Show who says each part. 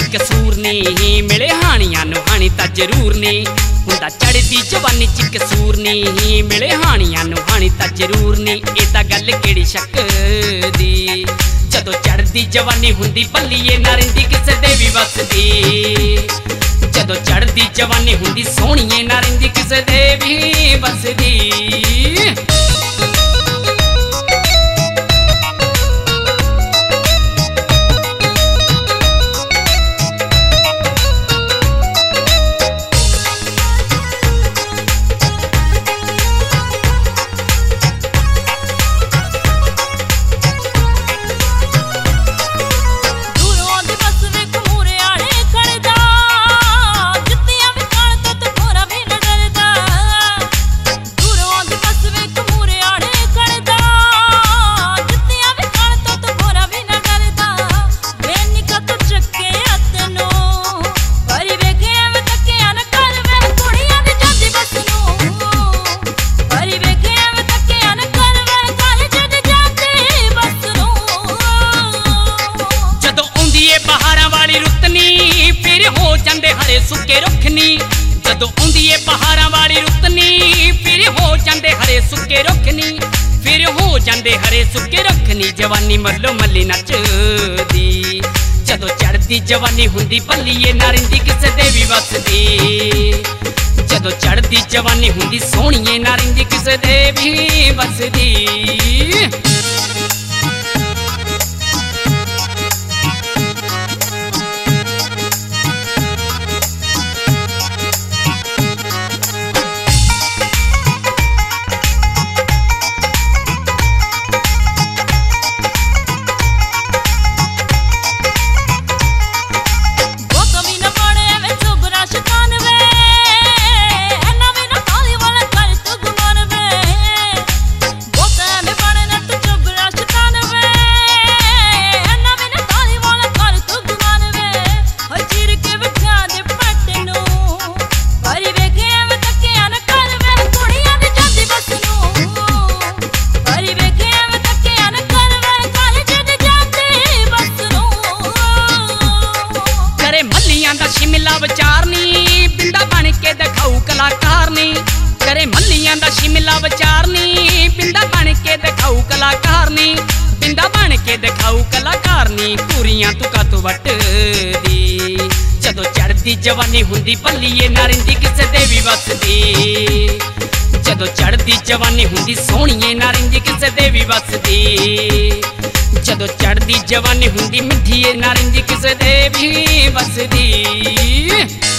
Speaker 1: कसूर नहीं, मिले हानियां नूं हानी तां जरूर नहीं। हुंदा चढ़दी जवानी च कसूर नहीं, मिले हानियां नूं हानी तां जरूर नहीं। इह तां गल किहड़ी शक दी, जदों चढ़दी जवानी हुंदी भल्लीए ना रहिंदी किसे दे भी वसदी। जदों चढ़दी जवानी हुंदी सोहणीए ना रहिंदी किसे दे भी वसदी। सुके रुखनी जदों आउंदी ए पहाड़ां वाली रुतनी, फिर हो जांदे हरे सुके रुखनी, फिर हो जांदे हरे सुके रुखनी। जवानी मल्लो मल्ली नचदी, जदों चढ़दी जवानी हुंदी भल्लीए ना रहिंदी किसे दे भी वसदी। जदों चढ़दी जवानी हुंदी सोहणीए ना रहिंदी किसे दे भी वसदी। करे मल्लियां दा शिमला विचारनी, बिंदा बन के दिखाऊ कलाकारनी, बिंदा बन के दिखाऊ कलाकारनी। पूरियां तुका तो वटदी, जदों चढ़दी जवानी हुंदी भल्लीए ना रहिंदी किसे दे भी वसदी। जदों चढ़दी जवानी हुंदी सोहणीए ना रहिंदी किसे दे भी वसदी। जदों चढ़दी जवानी हुंदी मिठीए ना रहिंदी किसे दे भी वसदी।